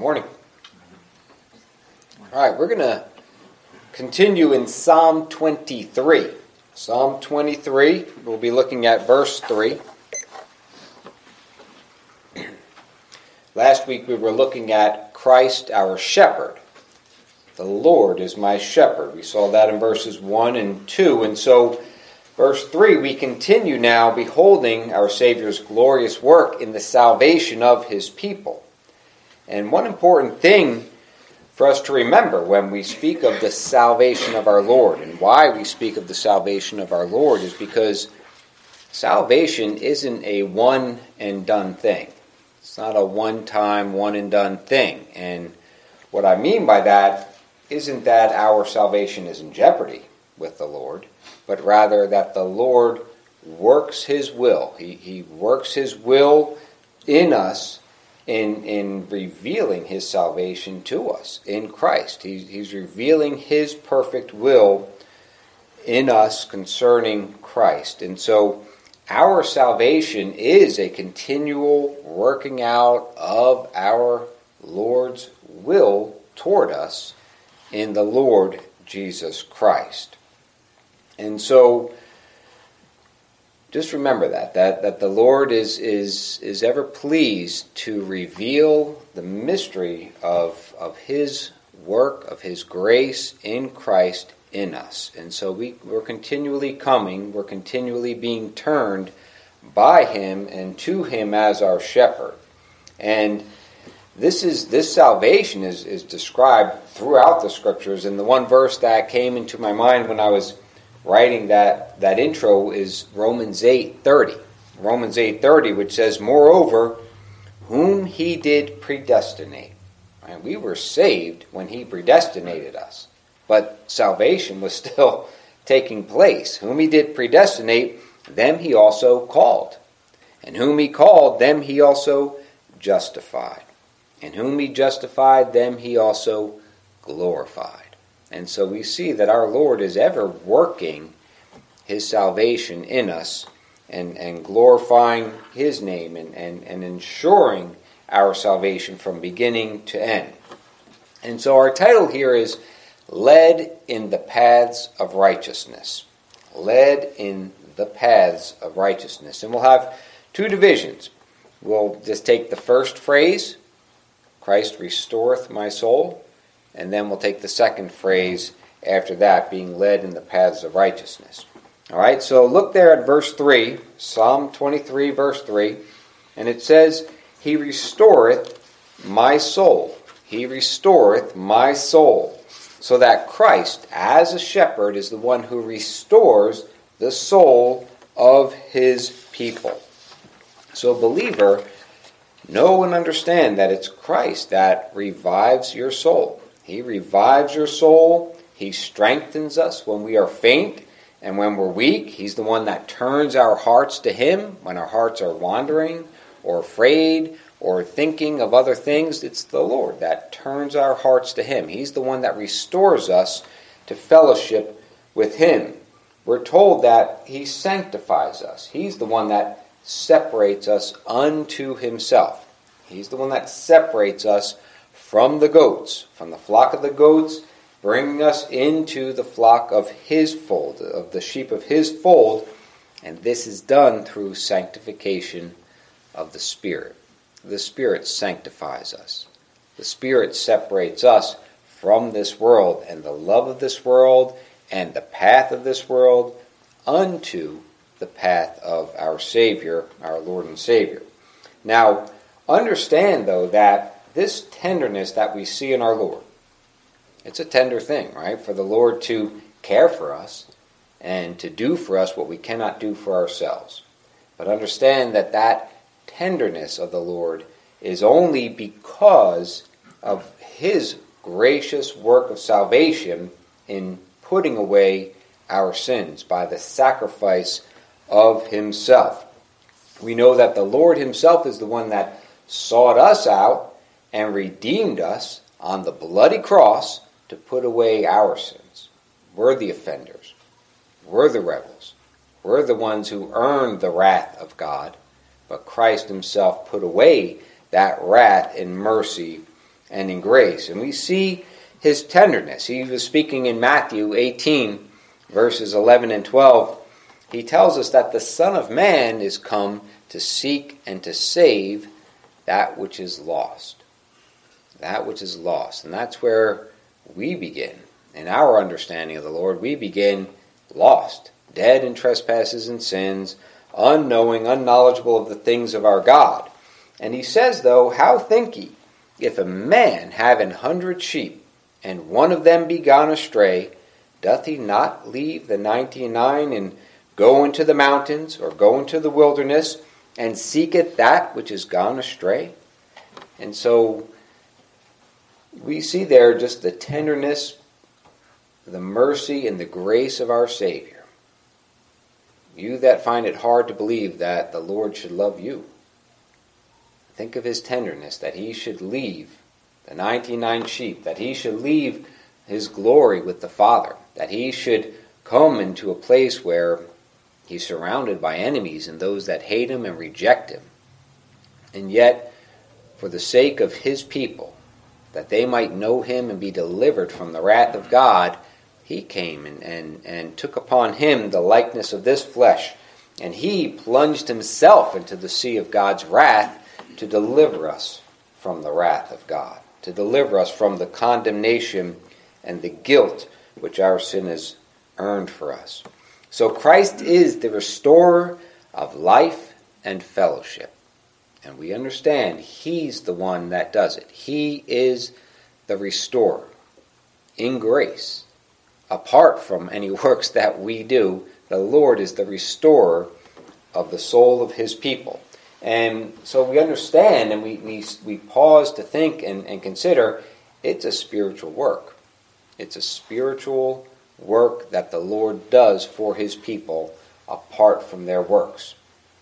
Morning. All right, we're going to continue in Psalm 23. Psalm 23, we'll be looking at verse 3. Last week we were looking at Christ our shepherd. The Lord is my shepherd. We saw that in verses 1 and 2. And so, verse 3, we continue now beholding our Savior's glorious work in the salvation of His people. And one important thing for us to remember when we speak of the salvation of our Lord, and why we speak of the salvation of our Lord, is because salvation isn't a one and done thing. It's not a one-time, one and done thing. And what I mean by that isn't that our salvation is in jeopardy with the Lord, but rather that the Lord works His will. He works His will in us in revealing His salvation to us in Christ. He's revealing His perfect will in us concerning Christ. And so our salvation is a continual working out of our Lord's will toward us in the Lord Jesus Christ. And so just remember that the Lord is ever pleased to reveal the mystery of His work, of His grace in Christ in us. And so we're continually coming, we're continually being turned by Him and to Him as our shepherd. And this salvation is described throughout the Scriptures. And the one verse that came into my mind when I was writing that intro is Romans 8:30. Romans 8:30, which says, "Moreover, whom He did predestinate." Right? We were saved when He predestinated us, but salvation was still taking place. Whom He did predestinate, them He also called. And whom He called, them He also justified. And whom He justified, them He also glorified. And so we see that our Lord is ever working His salvation in us and glorifying His name and ensuring our salvation from beginning to end. And so our title here is Led in the Paths of Righteousness. Led in the Paths of Righteousness. And we'll have two divisions. We'll just take the first phrase, Christ restoreth my soul. And then we'll take the second phrase after that, being led in the paths of righteousness. All right, so look there at verse 3, Psalm 23, verse 3. And it says, He restoreth my soul. He restoreth my soul. So that Christ, as a shepherd, is the one who restores the soul of His people. So, believer, know and understand that it's Christ that revives your soul. He revives your soul. He strengthens us when we are faint and when we're weak. He's the one that turns our hearts to Him when our hearts are wandering or afraid or thinking of other things. It's the Lord that turns our hearts to Him. He's the one that restores us to fellowship with Him. We're told that He sanctifies us. He's the one that separates us unto Himself. He's the one that separates us from the goats, from the flock of the goats, bringing us into the flock of His fold, of the sheep of His fold, and this is done through sanctification of the Spirit. The Spirit sanctifies us. The Spirit separates us from this world and the love of this world and the path of this world unto the path of our Savior, our Lord and Savior. Now, understand, though, that this tenderness that we see in our Lord, it's a tender thing, right? For the Lord to care for us and to do for us what we cannot do for ourselves. But understand that tenderness of the Lord is only because of His gracious work of salvation in putting away our sins by the sacrifice of Himself. We know that the Lord Himself is the one that sought us out and redeemed us on the bloody cross to put away our sins. We're the offenders. We're the rebels. We're the ones who earned the wrath of God. But Christ Himself put away that wrath in mercy and in grace. And we see his tenderness. He was speaking in Matthew 18, verses 11 and 12. He tells us that the Son of Man is come to seek and to save that which is lost. That which is lost. And that's where we begin. In our understanding of the Lord, we begin lost, dead in trespasses and sins, unknowing, unknowledgeable of the things of our God. And he says, though, how think ye, if a man have 100 sheep, and one of them be gone astray, doth he not leave the 99 and go into the mountains, or go into the wilderness, and seeketh that which is gone astray? And so we see there just the tenderness, the mercy, and the grace of our Savior. You that find it hard to believe that the Lord should love you, think of his tenderness, that he should leave the 99 sheep, that he should leave his glory with the Father, that he should come into a place where he's surrounded by enemies and those that hate him and reject him. And yet, for the sake of his people, that they might know him and be delivered from the wrath of God, he came and took upon him the likeness of this flesh. And he plunged himself into the sea of God's wrath to deliver us from the wrath of God, to deliver us from the condemnation and the guilt which our sin has earned for us. So Christ is the restorer of life and fellowship. And we understand he's the one that does it. He is the restorer in grace. Apart from any works that we do, the Lord is the restorer of the soul of his people. And so we understand and we pause to think and consider it's a spiritual work. It's a spiritual work that the Lord does for his people apart from their works.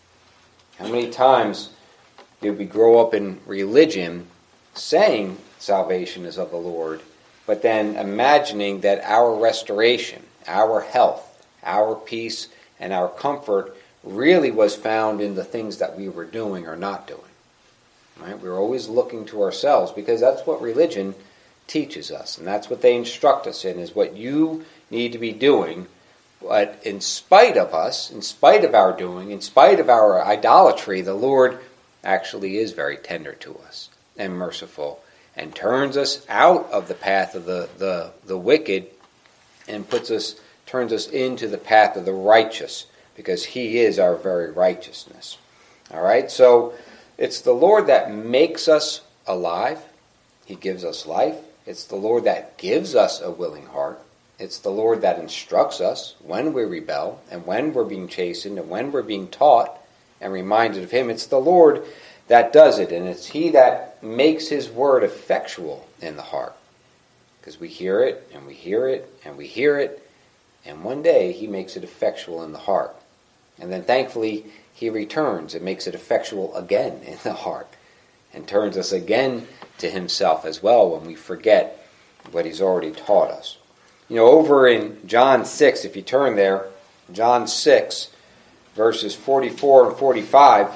How many times did we grow up in religion saying salvation is of the Lord, but then imagining that our restoration, our health, our peace, and our comfort really was found in the things that we were doing or not doing. Right? We're always looking to ourselves because that's what religion teaches us, and that's what they instruct us in, is what you need to be doing. But in spite of us, in spite of our doing, in spite of our idolatry, the Lord actually is very tender to us and merciful and turns us out of the path of the wicked and turns us into the path of the righteous, because he is our very righteousness. All right, so it's the Lord that makes us alive. He gives us life. It's the Lord that gives us a willing heart. It's the Lord that instructs us when we rebel and when we're being chastened and when we're being taught and reminded of him. It's the Lord that does it, and it's he that makes his word effectual in the heart. Because we hear it, and we hear it, and we hear it, and one day he makes it effectual in the heart. And then thankfully he returns and makes it effectual again in the heart and turns us again to himself as well when we forget what he's already taught us. You know, over in John 6, if you turn there, John 6, verses 44 and 45,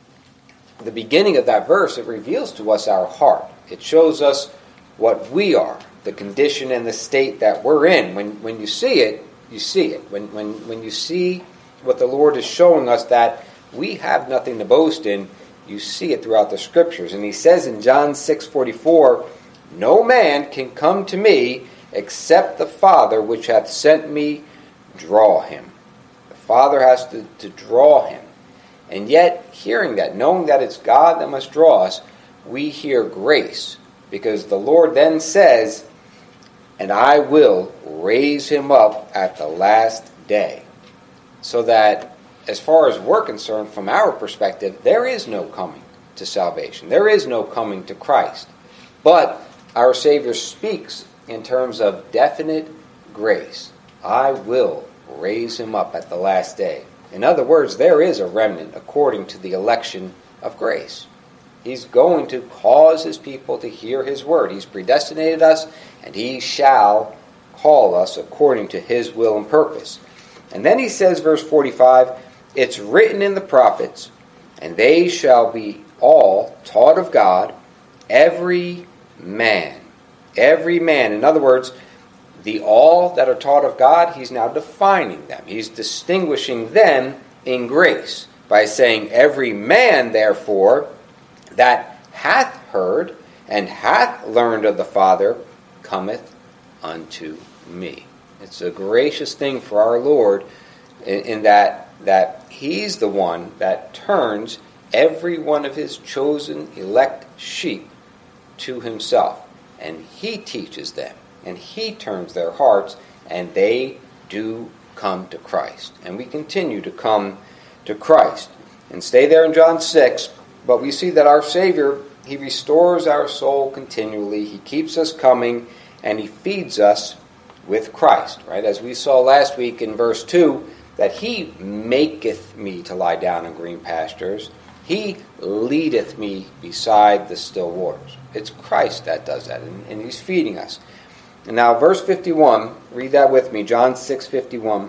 the beginning of that verse, it reveals to us our heart. It shows us what we are, the condition and the state that we're in. When you see it, you see it. When you see what the Lord is showing us, that we have nothing to boast in, you see it throughout the Scriptures. And he says in John 6:44, no man can come to me except the Father which hath sent me draw him. The Father has to draw him. And yet, hearing that, knowing that it's God that must draw us, we hear grace. Because the Lord then says, and I will raise him up at the last day. So that, as far as we're concerned, from our perspective, there is no coming to salvation. There is no coming to Christ. But our Savior speaks in terms of definite grace. I will raise him up at the last day. In other words, there is a remnant according to the election of grace. He's going to cause his people to hear his word. He's predestinated us, and he shall call us according to his will and purpose. And then he says, verse 45, it's written in the prophets, and they shall be all taught of God. Every man. Every man. In other words, the all that are taught of God, he's now defining them. He's distinguishing them in grace by saying, every man, therefore, that hath heard and hath learned of the Father, cometh unto me. It's a gracious thing for our Lord in that he's the one that turns every one of his chosen elect sheep to himself. And he teaches them, and he turns their hearts, and they do come to Christ. And we continue to come to Christ. And stay there in John 6, but we see that our Savior, he restores our soul continually. He keeps us coming, and he feeds us with Christ, right? As we saw last week in verse 2, that he maketh me to lie down in green pastures. He leadeth me beside the still waters. It's Christ that does that, and he's feeding us. And now verse 51, read that with me, John 6:51.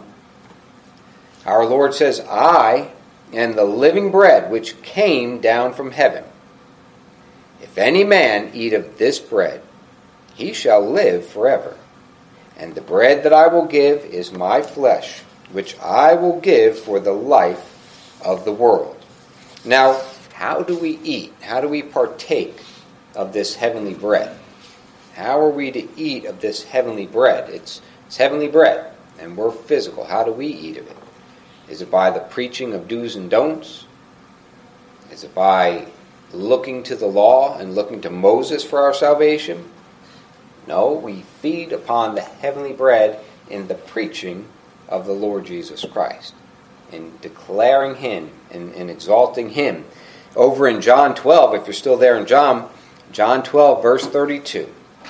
Our Lord says, I am the living bread which came down from heaven. If any man eat of this bread, he shall live forever. And the bread that I will give is my flesh, which I will give for the life of the world. Now, how do we eat? How do we partake of this heavenly bread? How are we to eat of this heavenly bread? It's heavenly bread, and we're physical. How do we eat of it? Is it by the preaching of do's and don'ts? Is it by looking to the law and looking to Moses for our salvation? No, we feed upon the heavenly bread in the preaching of the Lord Jesus Christ, in declaring him, in exalting him. Over in John 12, if you're still there in John 12, verse 32,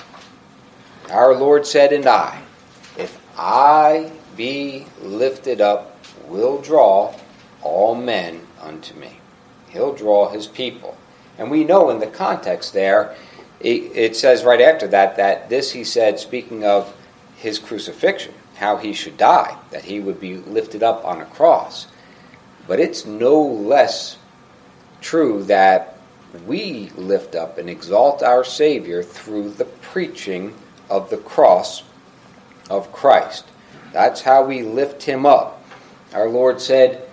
our Lord said, and I, if I be lifted up, will draw all men unto me. He'll draw his people. And we know in the context there, it says right after that this he said, speaking of his crucifixion, how he should die, that he would be lifted up on a cross. But it's no less true that we lift up and exalt our Savior through the preaching of the cross of Christ. That's how we lift him up. Our Lord said,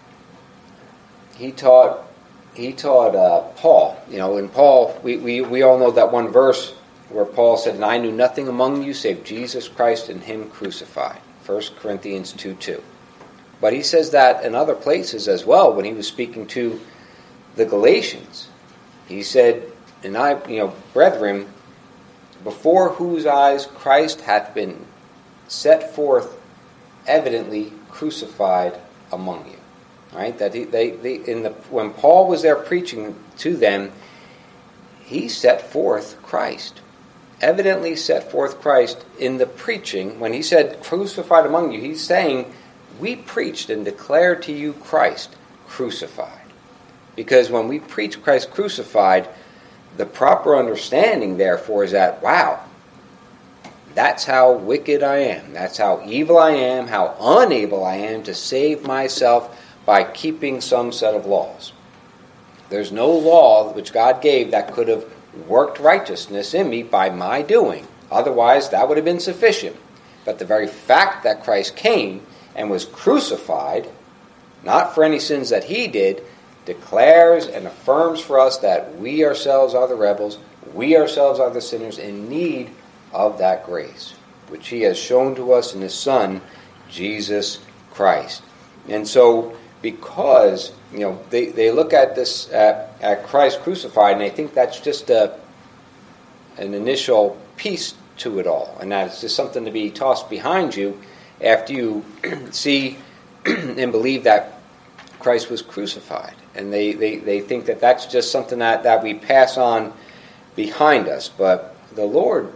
he taught Paul, in Paul, we all know that one verse where Paul said, and I knew nothing among you save Jesus Christ and him crucified. 1 Corinthians 2:2. But he says that in other places as well when he was speaking to the Galatians. He said, and I, brethren, before whose eyes Christ hath been set forth evidently crucified among you. Right? That when Paul was there preaching to them, he set forth Christ. Evidently set forth Christ in the preaching. When he said crucified among you, he's saying we preached and declared to you Christ crucified. Because when we preach Christ crucified, the proper understanding therefore is that, wow, that's how wicked I am. That's how evil I am, how unable I am to save myself by keeping some set of laws. There's no law which God gave that could have worked righteousness in me by my doing. Otherwise, that would have been sufficient. But the very fact that Christ came and was crucified, not for any sins that he did, declares and affirms for us that we ourselves are the rebels, we ourselves are the sinners in need of that grace, which he has shown to us in his Son, Jesus Christ. And so, because they look at this at Christ crucified, and they think that's just an initial piece to it all, and that it's just something to be tossed behind you after you see and believe that Christ was crucified, and they think that that's just something that we pass on behind us. But the Lord,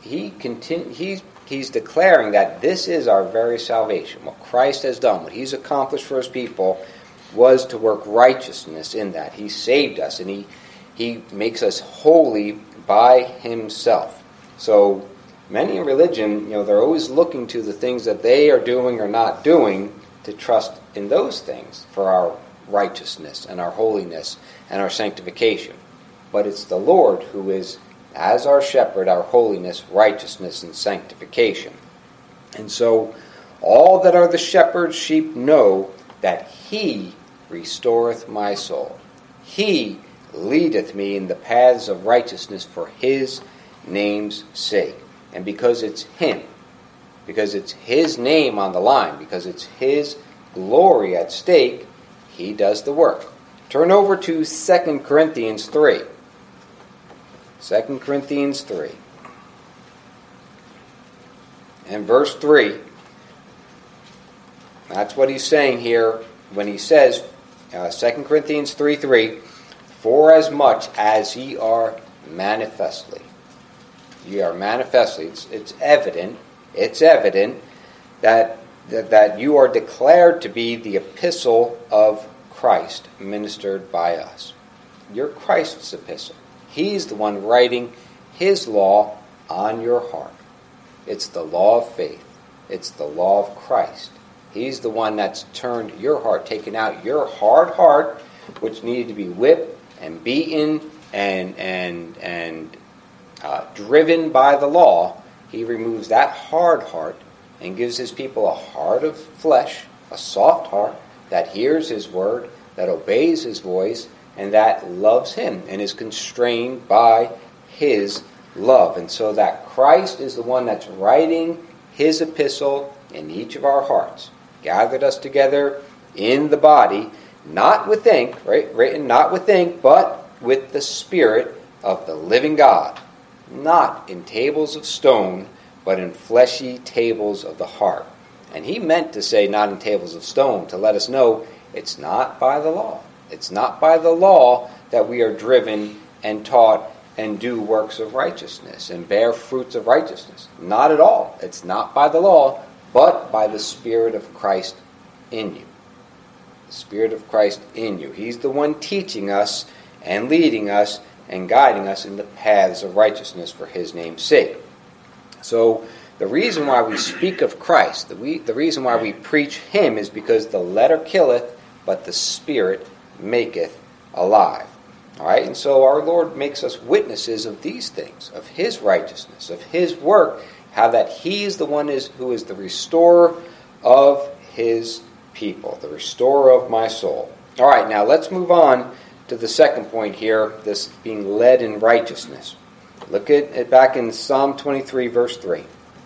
He's declaring that this is our very salvation. What Christ has done, what he's accomplished for his people, was to work righteousness in that. He saved us, and he makes us holy by himself. So many in religion, they're always looking to the things that they are doing or not doing to trust in those things for our righteousness and our holiness and our sanctification. But it's the Lord who is as our shepherd, our holiness, righteousness, and sanctification. And so all that are the shepherd's sheep know that he restoreth my soul. He leadeth me in the paths of righteousness for his name's sake. And because it's him, because it's his name on the line, because it's his glory at stake, he does the work. Turn over to 2 Corinthians 3. 2 Corinthians 3. And verse 3, that's what he's saying here when he says, 2 Corinthians 3:3, for as much as ye are manifestly. Ye are manifestly. It's evident that you are declared to be the epistle of Christ ministered by us. You're Christ's epistle. He's the one writing his law on your heart. It's the law of faith. It's the law of Christ. He's the one that's turned your heart, taken out your hard heart, which needed to be whipped and beaten and driven by the law. He removes that hard heart and gives his people a heart of flesh, a soft heart that hears his word, that obeys his voice, and that loves him and is constrained by his love. And so that Christ is the one that's writing his epistle in each of our hearts, gathered us together in the body, not with ink, right? Written not with ink, but with the Spirit of the living God, not in tables of stone, but in fleshy tables of the heart. And he meant to say not in tables of stone, to let us know it's not by the law. It's not by the law that we are driven and taught and do works of righteousness and bear fruits of righteousness. Not at all. It's not by the law, but by the Spirit of Christ in you. The Spirit of Christ in you. He's the one teaching us and leading us and guiding us in the paths of righteousness for his name's sake. So the reason why we speak of Christ, the reason why we preach him is because the letter killeth, but the Spirit maketh alive. All right, and so our Lord makes us witnesses of these things, of his righteousness, of his work, how that he is the one who is the restorer of his people, the restorer of my soul. All right, now let's move on to the second point here, this being led in righteousness. Look at it back in Psalm 23, verse 3.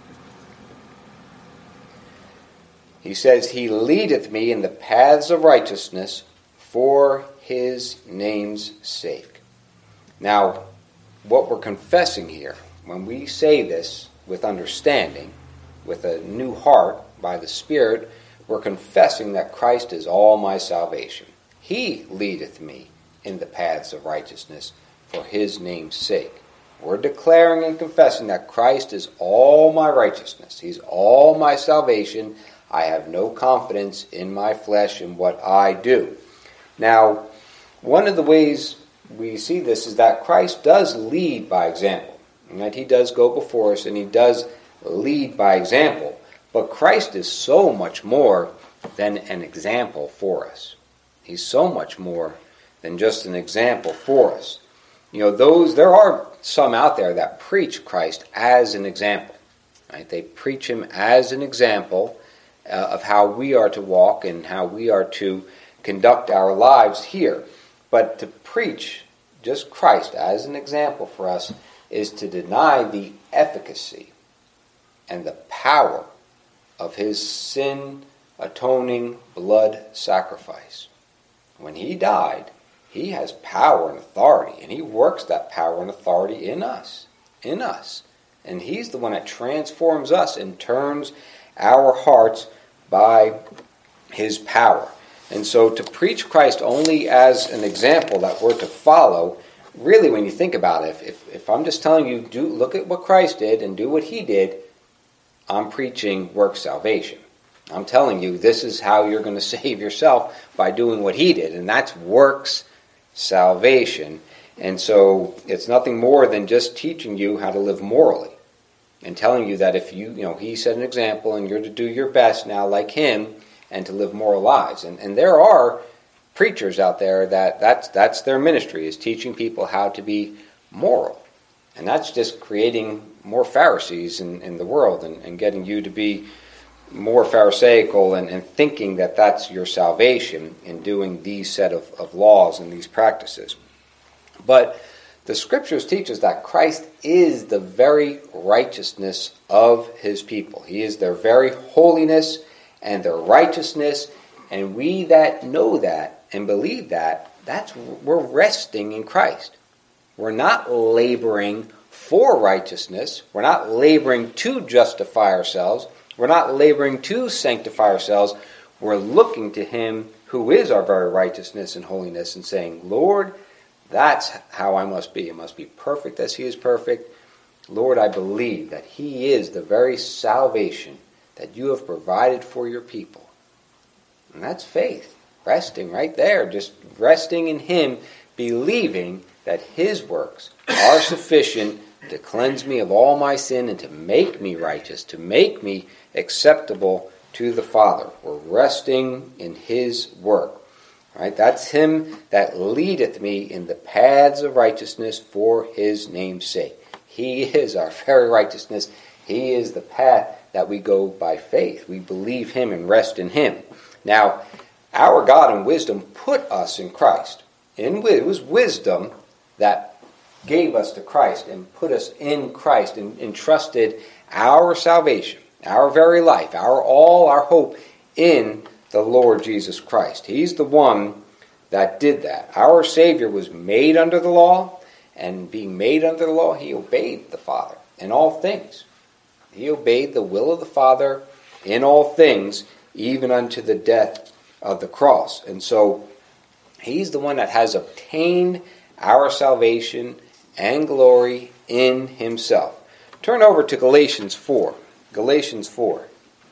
He says, he leadeth me in the paths of righteousness for his name's sake. Now, what we're confessing here, when we say this with understanding, with a new heart by the Spirit, we're confessing that Christ is all my salvation. He leadeth me in the paths of righteousness for his name's sake. We're declaring and confessing that Christ is all my righteousness. He's all my salvation. I have no confidence in my flesh and what I do. Now, one of the ways we see this is that Christ does lead by example. And that he does go before us and he does lead by example. But Christ is so much more than an example for us. He's so much more than just an example for us. You know, there are some out there that preach Christ as an example. Right? They preach him as an example of how we are to walk and how we are to conduct our lives here. But to preach just Christ as an example for us is to deny the efficacy and the power of his sin-atoning blood sacrifice. When he died, he has power and authority, and he works that power and authority in us. And he's the one that transforms us and turns our hearts by his power. And so to preach Christ only as an example that we're to follow, really when you think about it, if I'm just telling you, look at what Christ did and do what he did, I'm preaching work salvation. I'm telling you this is how you're going to save yourself by doing what he did, and that's works salvation. And so it's nothing more than just teaching you how to live morally and telling you that if he set an example and you're to do your best now like him and to live moral lives. And there are preachers out there that's their ministry, is teaching people how to be moral And that's just creating more Pharisees in the world and getting you to be more Pharisaical and thinking that that's your salvation in doing these set of laws and these practices. But the Scriptures teach us that Christ is the very righteousness of his people. He is their very holiness and their righteousness. And we that know that and believe that, we're resting in Christ. We're not laboring for righteousness. We're not laboring to justify ourselves. We're not laboring to sanctify ourselves. We're looking to him who is our very righteousness and holiness and saying, Lord, that's how I must be. I must be perfect as he is perfect. Lord, I believe that he is the very salvation that you have provided for your people. And that's faith. Resting right there. Just resting in him, believing that his works are sufficient to cleanse me of all my sin and to make me righteous, to make me acceptable to the Father. We're resting in his work. Right? That's him that leadeth me in the paths of righteousness for his name's sake. He is our very righteousness. He is the path that we go by faith. We believe him and rest in him. Now, our God in wisdom put us in Christ. It was wisdom that gave us to Christ and put us in Christ and entrusted our salvation, our very life, our all, our hope in the Lord Jesus Christ. He's the one that did that. Our Savior was made under the law, and being made under the law, he obeyed the Father in all things. He obeyed the will of the Father in all things, even unto the death of the cross. And so he's the one that has obtained our salvation and glory in himself. Turn over to Galatians 4. Galatians 4.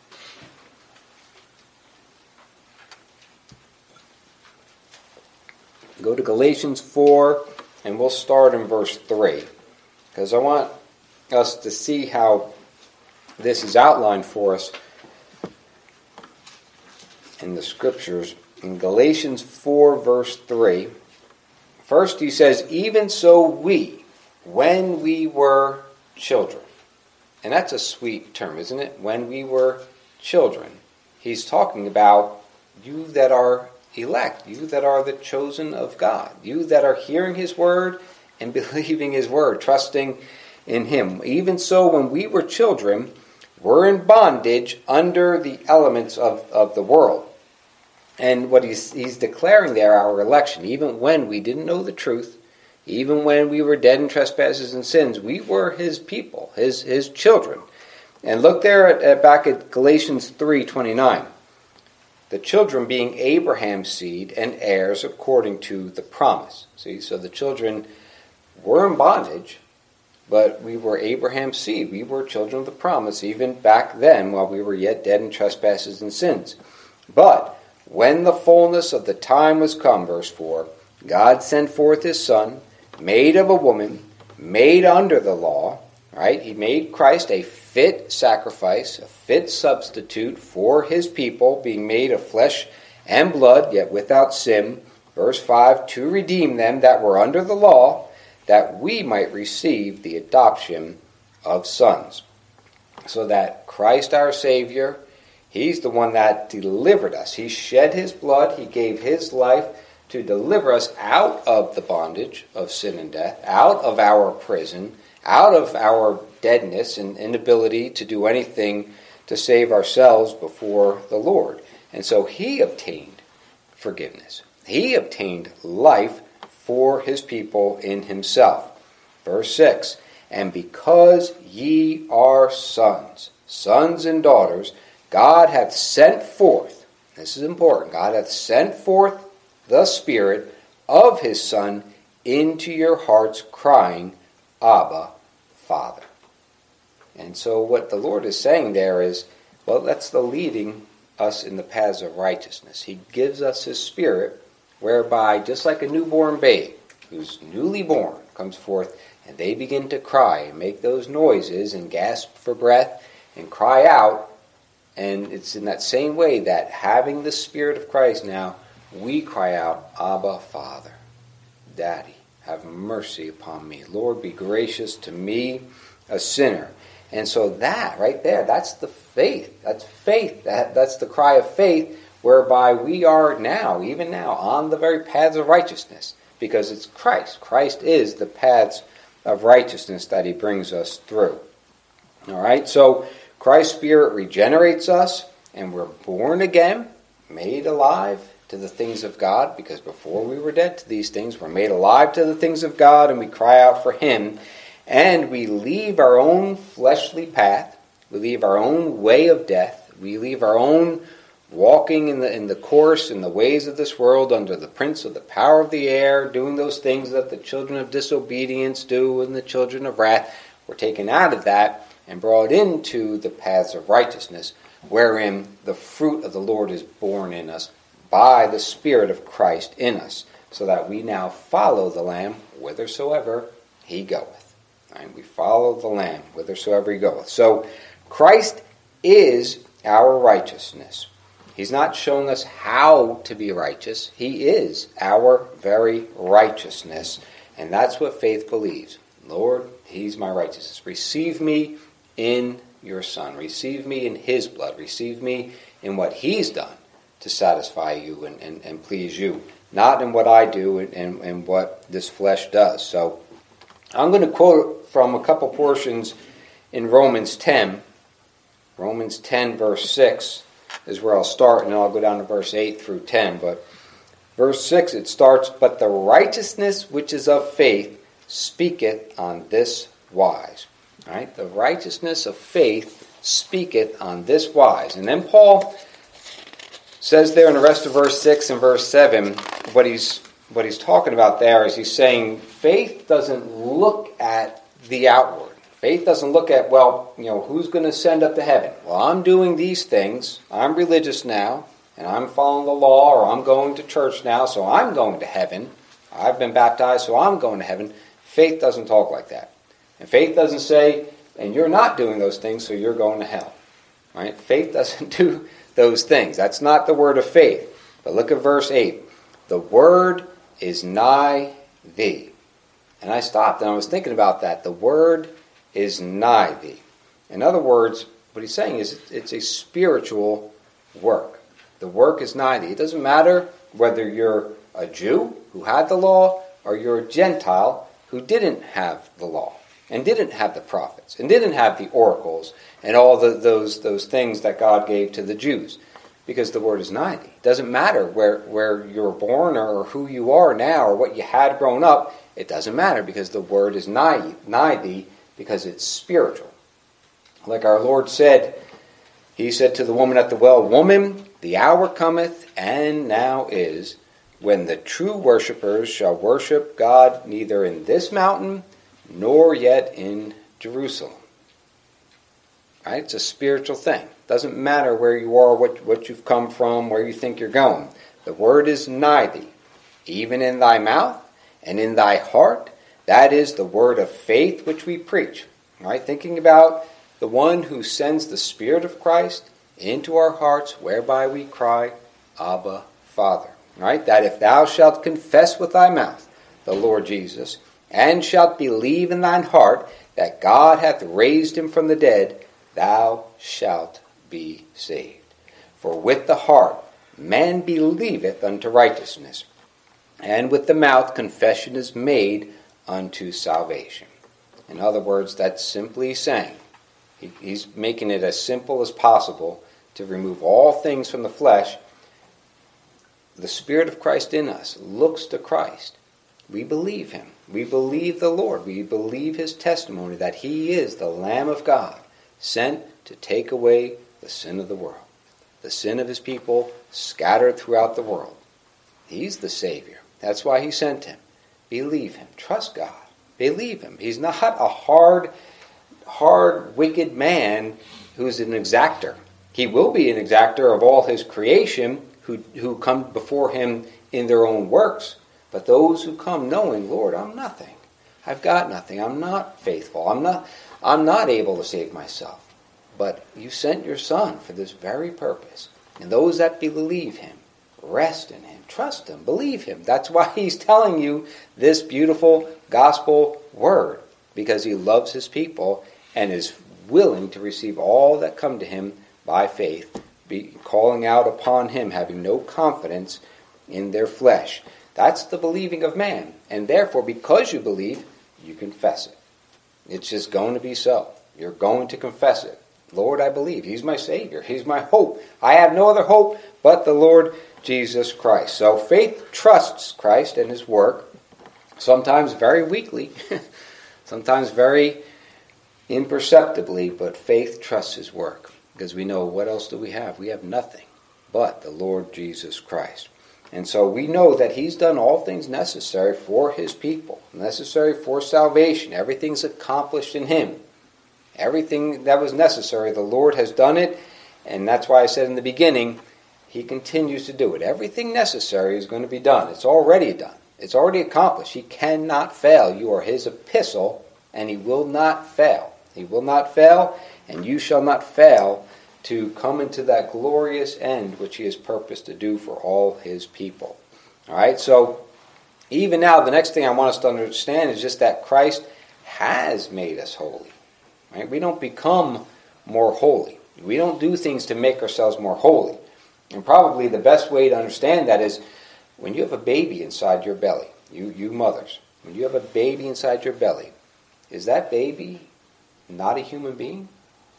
Go to Galatians 4, and we'll start in verse 3, because I want us to see how this is outlined for us in the Scriptures. In Galatians 4, verse 3, first he says, even so we, when we were children. And that's a sweet term, isn't it? When we were children. He's talking about you that are elect, you that are the chosen of God, you that are hearing his word and believing his word, trusting in him. Even so, when we were children, we're in bondage under the elements of the world. And what he's declaring there, our election, even when we didn't know the truth, even when we were dead in trespasses and sins, we were his people, his children. And look there back at Galatians 3:29. The children being Abraham's seed and heirs according to the promise. See, so the children were in bondage, but we were Abraham's seed. We were children of the promise even back then while we were yet dead in trespasses and sins. But when the fullness of the time was come, verse 4, God sent forth his Son, made of a woman, made under the law. Right? He made Christ a fit sacrifice, a fit substitute for his people, being made of flesh and blood, yet without sin. Verse 5, to redeem them that were under the law, that we might receive the adoption of sons. So that Christ our Savior, he's the one that delivered us. He shed his blood, he gave his life to deliver us out of the bondage of sin and death, out of our prison, out of our deadness and inability to do anything to save ourselves before the Lord. And so he obtained forgiveness. He obtained life for his people in himself. Verse 6, and because ye are sons, sons and daughters, God hath sent forth, this is important, God hath sent forth the Spirit of his Son into your hearts, crying, Abba, Father. And so what the Lord is saying there is, well, that's the leading us in the paths of righteousness. He gives us his Spirit, whereby, just like a newborn babe who's newly born comes forth, and they begin to cry and make those noises and gasp for breath and cry out. And it's in that same way that having the Spirit of Christ now, we cry out, Abba, Father, Daddy. have mercy upon me. Lord, be gracious to me, a sinner. And so that right there, that's the faith. That's faith. That's the cry of faith, whereby we are now, even now, on the very paths of righteousness. Because it's Christ. Christ is the paths of righteousness that he brings us through. All right, so Christ's Spirit regenerates us, and we're born again, made alive to the things of God, because before we were dead to these things, we're made alive to the things of God, and we cry out for him, and we leave our own fleshly path, we leave our own way of death, we leave our own walking in the course, in the ways of this world, under the prince of the power of the air, doing those things that the children of disobedience do and the children of wrath. We're taken out of that and brought into the paths of righteousness, wherein the fruit of the Lord is born in us by the Spirit of Christ in us, so that we now follow the Lamb whithersoever he goeth. Right? We follow the Lamb whithersoever he goeth. So Christ is our righteousness. He's not showing us how to be righteous. He is our very righteousness. And that's what faith believes. Lord, he's my righteousness. Receive me in your Son. Receive me in his blood. Receive me in what he's done to satisfy you and please you. Not in what I do and what this flesh does. So I'm going to quote from a couple portions in Romans 10. Romans 10 verse 6 is where I'll start, and then I'll go down to verse 8 through 10. But verse 6, it starts, "But the righteousness which is of faith speaketh on this wise." All right? The righteousness of faith speaketh on this wise. And then Paul says there in the rest of verse 6 and verse 7, what he's talking about there is he's saying faith doesn't look at the outward. Faith doesn't look at, who's going to send up to heaven? Well, I'm doing these things. I'm religious now, and I'm following the law, or I'm going to church now, so I'm going to heaven. I've been baptized, so I'm going to heaven. Faith doesn't talk like that. And faith doesn't say, and you're not doing those things, so you're going to hell. Right? Faith doesn't do those things. That's not the word of faith. But look at verse 8. "The word is nigh thee." And I stopped and I was thinking about that. The word is nigh thee. In other words, what he's saying is it's a spiritual work. The work is nigh thee. It doesn't matter whether you're a Jew who had the law or you're a Gentile who didn't have the law and didn't have the prophets and didn't have the oracles and all those things that God gave to the Jews, because the word is nigh thee. It doesn't matter where you're born or who you are now or what you had grown up. It doesn't matter, because the word is nigh thee, because it's spiritual. Like our Lord said, he said to the woman at the well, "Woman, the hour cometh, and now is, when the true worshipers shall worship God neither in this mountain, nor yet in Jerusalem." Right? It's a spiritual thing. It doesn't matter where you are, what you've come from, where you think you're going. The word is nigh thee, even in thy mouth and in thy heart. That is the word of faith which we preach. Right? Thinking about the one who sends the Spirit of Christ into our hearts, whereby we cry, Abba, Father. Right? That if thou shalt confess with thy mouth the Lord Jesus, and shalt believe in thine heart that God hath raised him from the dead, thou shalt be saved. For with the heart man believeth unto righteousness, and with the mouth confession is made unto salvation. In other words, that's simply saying, he's making it as simple as possible to remove all things from the flesh. The Spirit of Christ in us looks to Christ. We believe him. We believe the Lord. We believe his testimony that he is the Lamb of God, sent to take away the sin of the world, the sin of his people scattered throughout the world. He's the Savior. That's why he sent him. Believe him. Trust God. Believe him. He's not a hard, wicked man who's an exactor. He will be an exactor of all his creation who come before him in their own works. But those who come knowing, Lord, I'm nothing. I've got nothing. I'm not faithful. I'm not able to save myself. But you sent your Son for this very purpose. And those that believe him Rest in him. Trust him. Believe him. That's why he's telling you this beautiful gospel word, because he loves his people and is willing to receive all that come to him by faith, calling out upon him, having no confidence in their flesh. That's the believing of man. And therefore, because you believe, you confess it. It's just going to be so. You're going to confess it. Lord, I believe. He's my Savior. He's my hope. I have no other hope but the Lord Jesus Christ. So faith trusts Christ and his work, sometimes very weakly, sometimes very imperceptibly, but faith trusts his work, because we know, what else do we have? We have nothing but the Lord Jesus Christ. And so we know that he's done all things necessary for his people, necessary for salvation. Everything's accomplished in him. Everything that was necessary, the Lord has done it, and that's why I said in the beginning, he continues to do it. Everything necessary is going to be done. It's already done. It's already accomplished. He cannot fail. You are his epistle, and he will not fail. He will not fail, and you shall not fail to come into that glorious end which he has purposed to do for all his people. All right, so even now, the next thing I want us to understand is just that Christ has made us holy. Right? We don't become more holy. We don't do things to make ourselves more holy. And probably the best way to understand that is when you have a baby inside your belly, you mothers, when you have a baby inside your belly, is that baby not a human being?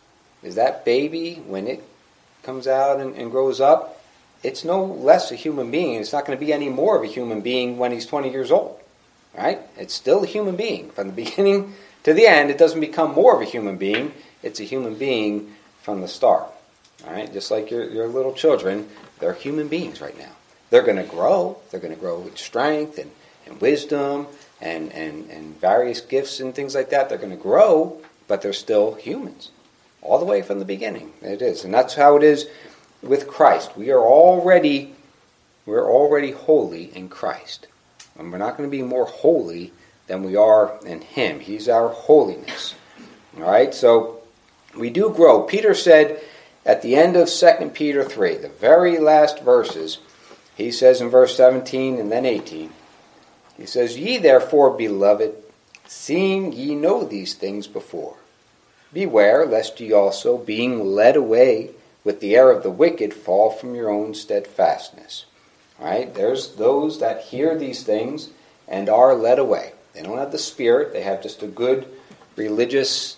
Is that baby, when it comes out and grows up, it's no less a human being. It's not going to be any more of a human being when he's 20 years old. Right? It's still a human being. From the beginning to the end, it doesn't become more of a human being. It's a human being from the start. All right? Just like your little children, they're human beings right now. They're going to grow. They're going to grow with strength and wisdom and various gifts and things like that. They're going to grow, but they're still humans. All the way from the beginning. It is. And that's how it is with Christ. We're already holy in Christ. And we're not going to be more holy than we are in him. He's our holiness. All right? So we do grow. Peter said at the end of 2 Peter 3, the very last verses, he says in verse 17 and then 18, he says, Ye therefore, beloved, seeing ye know these things before, beware lest ye also, being led away with the error of the wicked, fall from your own steadfastness. All right? There's those that hear these things and are led away. They don't have the Spirit. They have just a good religious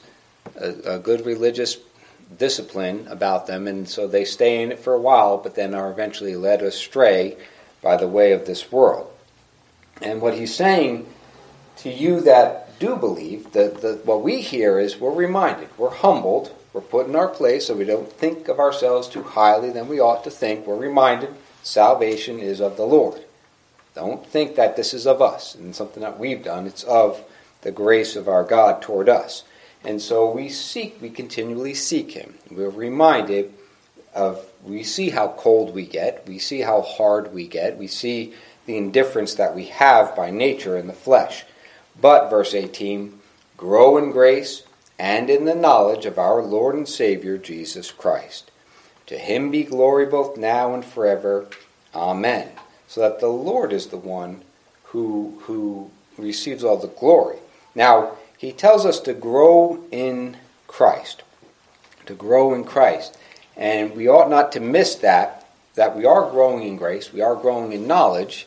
discipline about them, and so they stay in it for a while, but then are eventually led astray by the way of this world. And what he's saying to you that do believe, what we hear is we're reminded, we're humbled, we're put in our place so we don't think of ourselves too highly than we ought to think. We're reminded salvation is of the Lord. Don't think that this is of us and something that we've done. It's of the grace of our God toward us. And so we continually seek him. We're reminded we see how cold we get, we see how hard we get, we see the indifference that we have by nature in the flesh. But, verse 18, grow in grace and in the knowledge of our Lord and Savior, Jesus Christ. To him be glory both now and forever. Amen. So that the Lord is the one who receives all the glory. Now, he tells us to grow in Christ. To grow in Christ. And we ought not to miss that we are growing in grace, we are growing in knowledge.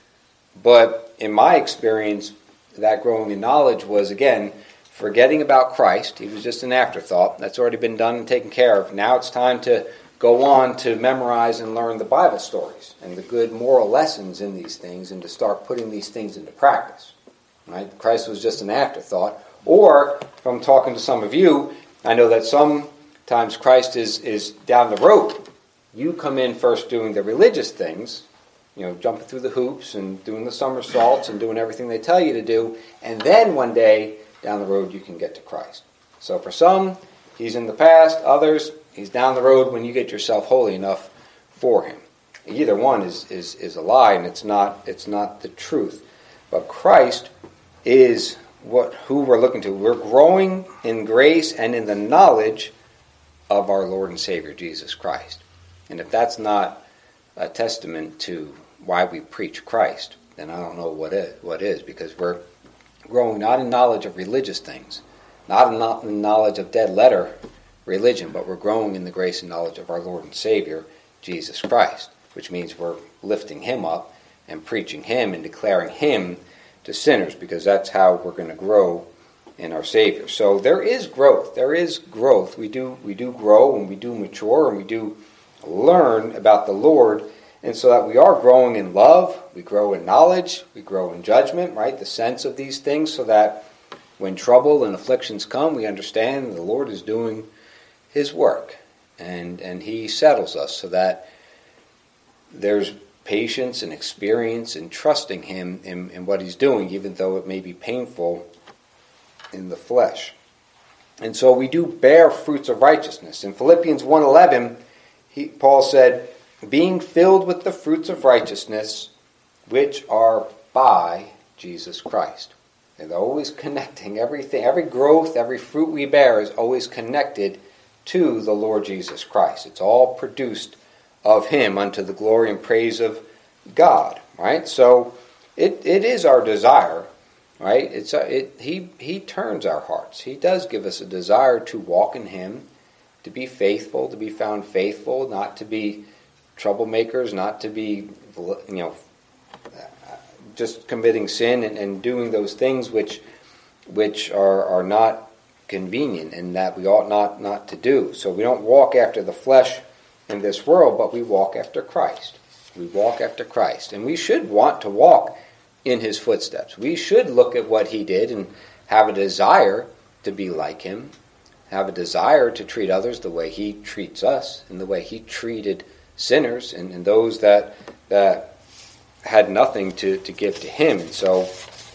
But in my experience, that growing in knowledge was, again, forgetting about Christ. He was just an afterthought. That's already been done and taken care of. Now it's time to go on to memorize and learn the Bible stories and the good moral lessons in these things and to start putting these things into practice. Right? Christ was just an afterthought. Or, from talking to some of you, I know that sometimes Christ is down the road. You come in first doing the religious things, jumping through the hoops and doing the somersaults and doing everything they tell you to do, and then one day down the road you can get to Christ. So for some, he's in the past. Others, he's down the road when you get yourself holy enough for him. Either one is a lie, and it's not the truth. But Christ is who we're looking to. We're growing in grace and in the knowledge of our Lord and Savior Jesus Christ. And if that's not a testament to why we preach Christ, then I don't know what is, because we're growing not in knowledge of religious things, not in knowledge of dead letter religion, but we're growing in the grace and knowledge of our Lord and Savior, Jesus Christ, which means we're lifting him up and preaching him and declaring him to sinners, because that's how we're going to grow in our Savior. So there is growth. There is growth. We do grow, and we do mature, and we do learn about the Lord, and so that we are growing in love, we grow in knowledge, we grow in judgment, right? The sense of these things, so that when trouble and afflictions come, we understand the Lord is doing his work, and he settles us so that there's patience and experience in trusting him in what he's doing, even though it may be painful in the flesh. And so we do bear fruits of righteousness. In Philippians 1:11, Paul said, being filled with the fruits of righteousness, which are by Jesus Christ. And they're always connecting everything, every growth, every fruit we bear is always connected to the Lord Jesus Christ. It's all produced of him unto the glory and praise of God, right? So it is our desire, right? He turns our hearts. He does give us a desire to walk in him, to be faithful, to be found faithful, not to be troublemakers, not to be, just committing sin and doing those things which are not convenient and that we ought not to do. So we don't walk after the flesh in this world, but we walk after Christ. We walk after Christ. And we should want to walk in his footsteps. We should look at what he did and have a desire to be like him, have a desire to treat others the way he treats us and the way he treated sinners and those that had nothing to give to him. And so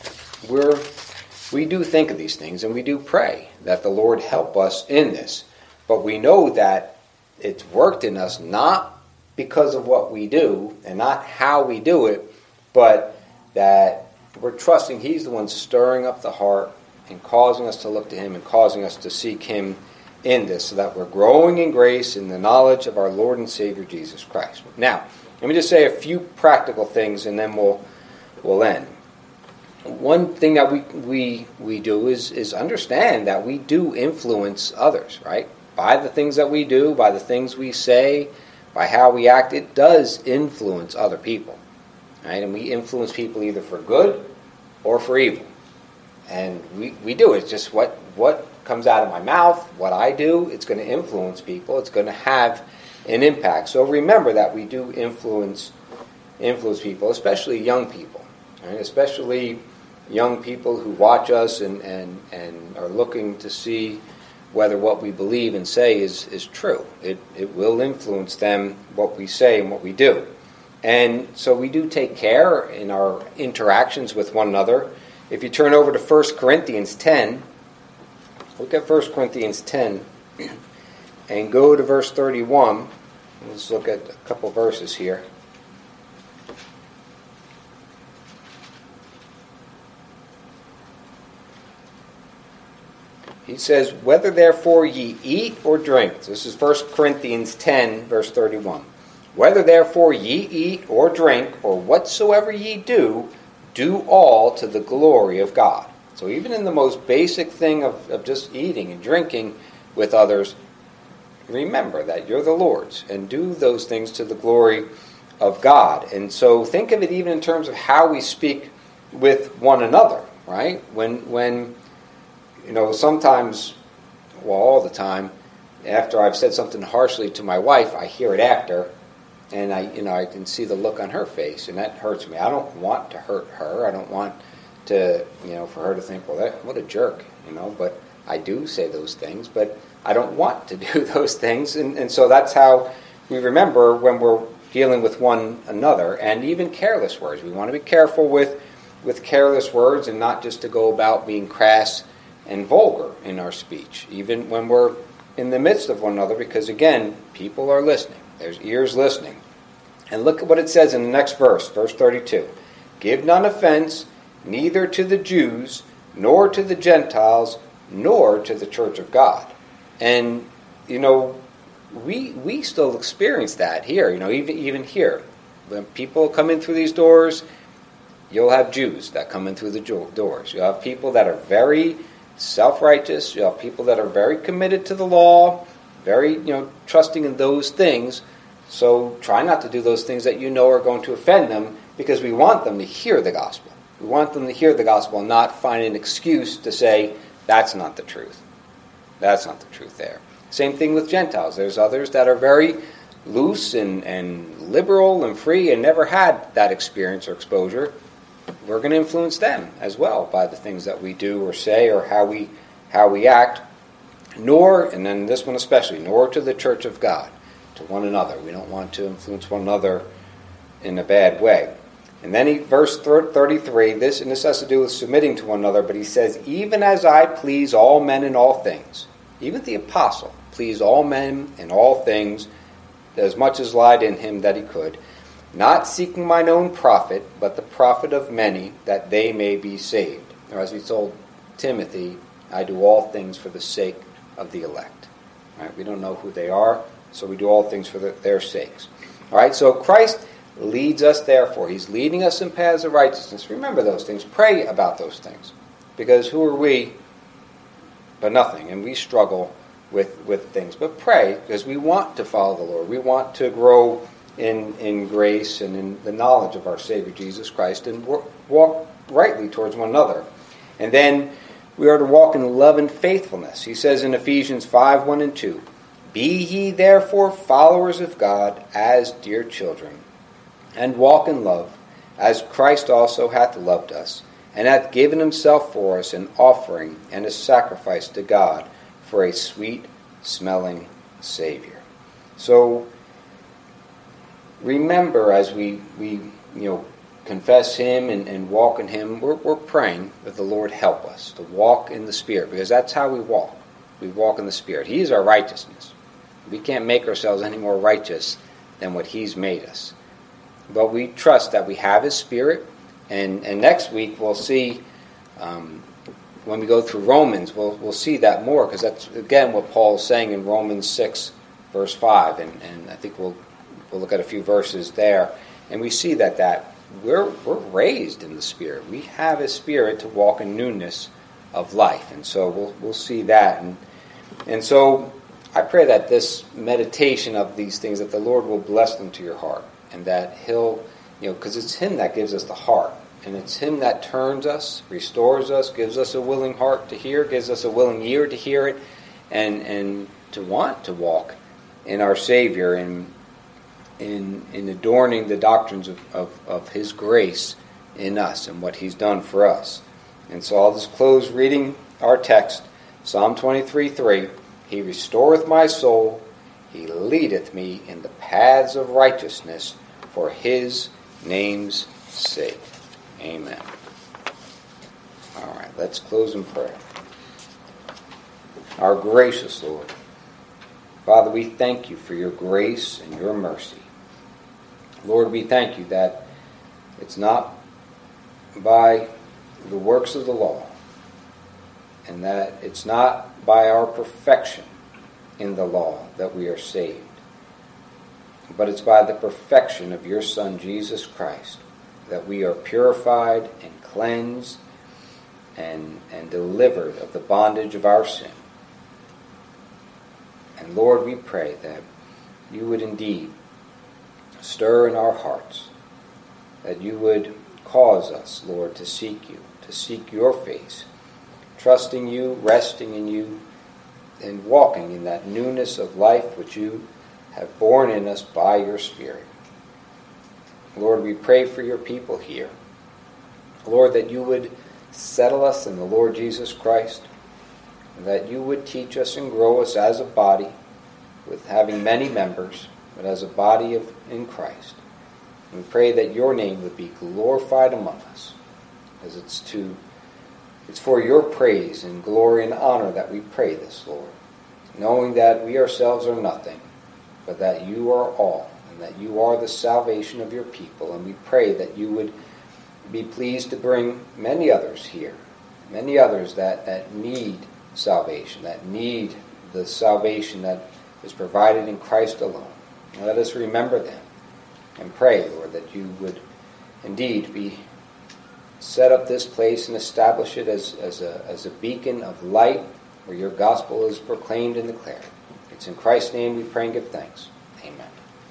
we do think of these things, and we do pray that the Lord help us in this. But we know that it's worked in us not because of what we do and not how we do it, but that we're trusting he's the one stirring up the heart and causing us to look to him and causing us to seek him in this, so that we're growing in grace in the knowledge of our Lord and Savior Jesus Christ. Now, let me just say a few practical things, and then we'll end. One thing that we do is understand that we do influence others, right? By the things that we do, by the things we say, by how we act, it does influence other people, right? And we influence people either for good or for evil. And we do. It's just what comes out of my mouth, what I do, it's going to influence people. It's going to have an impact. So remember that we do influence people, especially young people, right? Especially young people who watch us and are looking to see whether what we believe and say is true. It will influence them, what we say and what we do. And so we do take care in our interactions with one another. If you turn over to 1 Corinthians 10, look at 1 Corinthians 10 and go to verse 31. Let's look at a couple verses here. He says, whether therefore ye eat or drink. This is 1 Corinthians 10, verse 31. Whether therefore ye eat or drink, or whatsoever ye do, do all to the glory of God. So even in the most basic thing of just eating and drinking with others, remember that you're the Lord's, and do those things to the glory of God. And so think of it even in terms of how we speak with one another, right? When sometimes, well, all the time, after I've said something harshly to my wife, I hear it after, and I can see the look on her face, and that hurts me. I don't want to hurt her. I don't want to, for her to think, well, what a jerk, but I do say those things, but I don't want to do those things. And so that's how we remember when we're dealing with one another, and even careless words. We want to be careful with careless words and not just to go about being crass and vulgar in our speech, even when we're in the midst of one another, because again, people are listening. There's ears listening. And look at what it says in the next verse, verse 32. Give none offense, neither to the Jews, nor to the Gentiles, nor to the church of God. And, we still experience that here, even here. when people come in through these doors, you'll have Jews that come in through the doors. You'll have people that are very self-righteous. You'll have people that are very committed to the law, very, trusting in those things. So try not to do those things that you know are going to offend them, because we want them to hear the gospel. We want them to hear the gospel and not find an excuse to say, that's not the truth. That's not the truth there. Same thing with Gentiles. There's others that are very loose and liberal and free and never had that experience or exposure. We're going to influence them as well by the things that we do or say or how we act. Nor, and then this one especially, nor to the church of God, to one another. We don't want to influence one another in a bad way. And then verse 33, this has to do with submitting to one another, but he says, even as I please all men in all things, even the apostle pleased all men in all things, as much as lied in him that he could, not seeking mine own profit, but the profit of many, that they may be saved. Or as he told Timothy, I do all things for the sake of the elect. Right? We don't know who they are, so we do all things for their sakes. All right, so Christ leads us, therefore. He's leading us in paths of righteousness. Remember those things. Pray about those things. Because who are we but nothing? And we struggle with things. But pray, because we want to follow the Lord. We want to grow in grace and in the knowledge of our Savior Jesus Christ and walk rightly towards one another. And then we are to walk in love and faithfulness. He says in Ephesians 5, 1 and 2, be ye therefore followers of God as dear children, and walk in love, as Christ also hath loved us, and hath given himself for us an offering and a sacrifice to God for a sweet-smelling Savior. So remember, as we confess him and walk in him, we're praying that the Lord help us to walk in the Spirit, because that's how we walk. We walk in the Spirit. He is our righteousness. We can't make ourselves any more righteous than what he's made us. But we trust that we have his Spirit, and next week we'll see, when we go through Romans, we'll see that more, because that's, again, what Paul is saying in Romans 6, verse 5, and I think we'll look at a few verses there, and we see that we're raised in the Spirit. We have his Spirit to walk in newness of life, and so we'll see that, and so I pray that this meditation of these things, that the Lord will bless them to your heart, and that he'll, because it's him that gives us the heart, and it's him that turns us, restores us, gives us a willing heart to hear, gives us a willing ear to hear it, and to want to walk in our Savior and in adorning the doctrines of his grace in us and what he's done for us. And so I'll just close reading our text, Psalm 23:3. He restoreth my soul, he leadeth me in the paths of righteousness for his name's sake. Amen. All right, let's close in prayer. Our gracious Lord, Father, we thank you for your grace and your mercy. Lord, we thank you that it's not by the works of the law, and that it's not by our perfection in the law that we are saved, but it's by the perfection of your Son, Jesus Christ, that we are purified and cleansed and delivered of the bondage of our sin. And Lord, we pray that you would indeed stir in our hearts, that you would cause us, Lord, to seek you, to seek your face, trusting you, resting in you, and walking in that newness of life which you have borne in us by your Spirit. Lord, we pray for your people here. Lord, that you would settle us in the Lord Jesus Christ, and that you would teach us and grow us as a body, with having many members, but as a body in Christ. And we pray that your name would be glorified among us, as it's for your praise and glory and honor that we pray this, Lord, knowing that we ourselves are nothing, but that you are all, and that you are the salvation of your people. And we pray that you would be pleased to bring many others here, many others that need salvation, that need the salvation that is provided in Christ alone. And let us remember them, and pray, Lord, that you would indeed set up this place and establish it as a beacon of light where your gospel is proclaimed and declared. It's in Christ's name we pray and give thanks. Amen.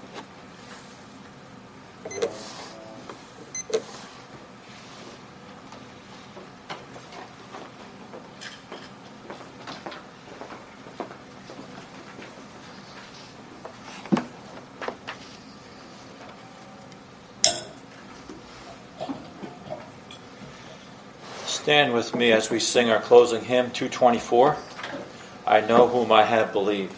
Stand with me as we sing our closing hymn, 224, I Know Whom I Have Believed.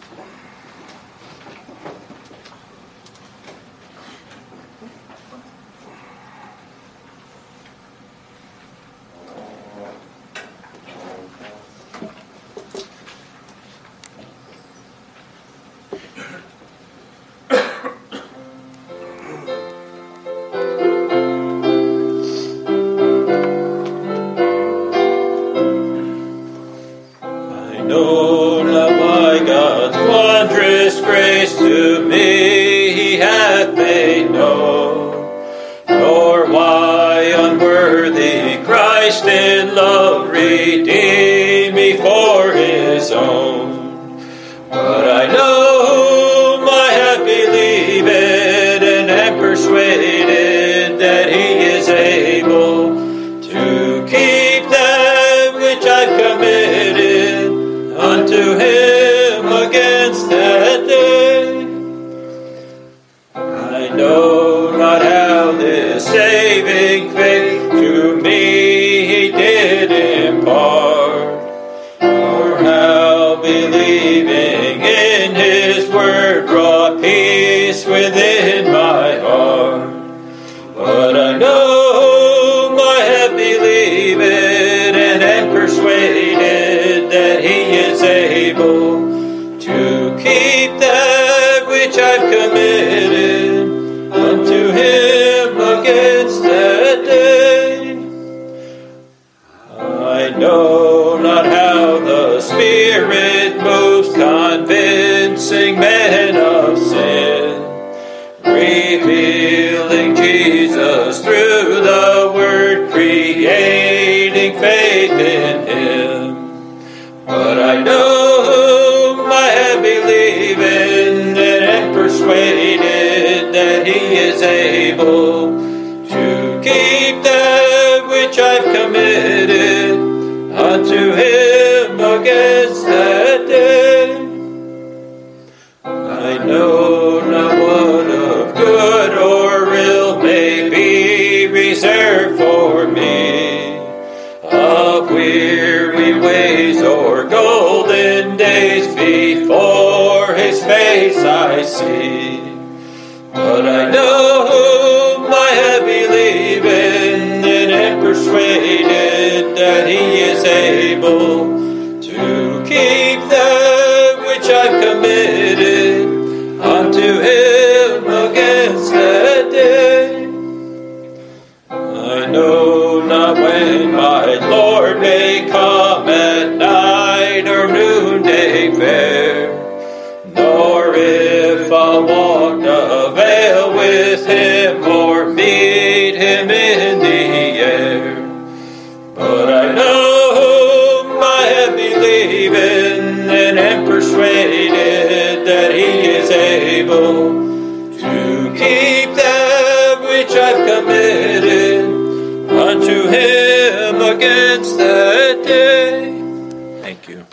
Thank you.